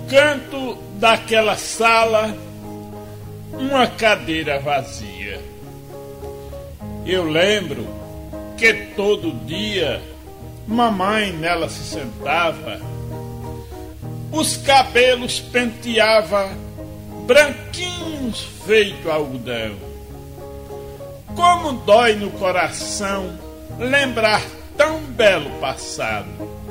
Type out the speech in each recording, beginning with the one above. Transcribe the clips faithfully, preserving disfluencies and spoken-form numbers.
canto daquela sala, uma cadeira vazia. Eu lembro que todo dia mamãe nela se sentava, os cabelos penteava, branquinhos feito algodão. Como dói no coração lembrar tão belo passado,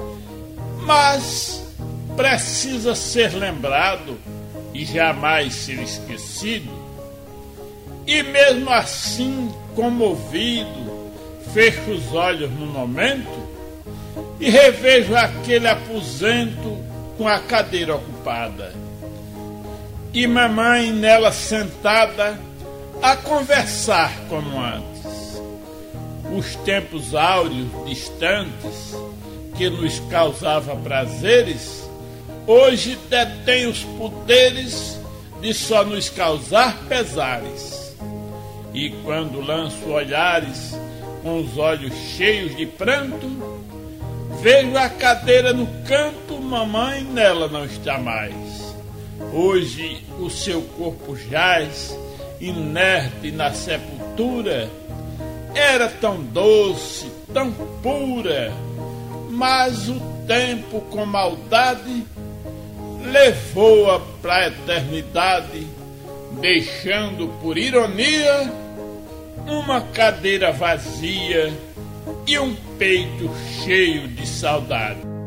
mas precisa ser lembrado e jamais ser esquecido. E mesmo assim, comovido, fecho os olhos no momento e revejo aquele aposento com a cadeira ocupada e mamãe nela sentada a conversar como antes. Os tempos áureos distantes que nos causava prazeres, hoje detém os poderes de só nos causar pesares. E quando lanço olhares com os olhos cheios de pranto, vejo a cadeira no canto, mamãe nela não está mais. Hoje o seu corpo jaz, inerte na sepultura. Era tão doce, tão pura, mas o tempo com maldade levou-a para a eternidade, deixando por ironia uma cadeira vazia e um peito cheio de saudade.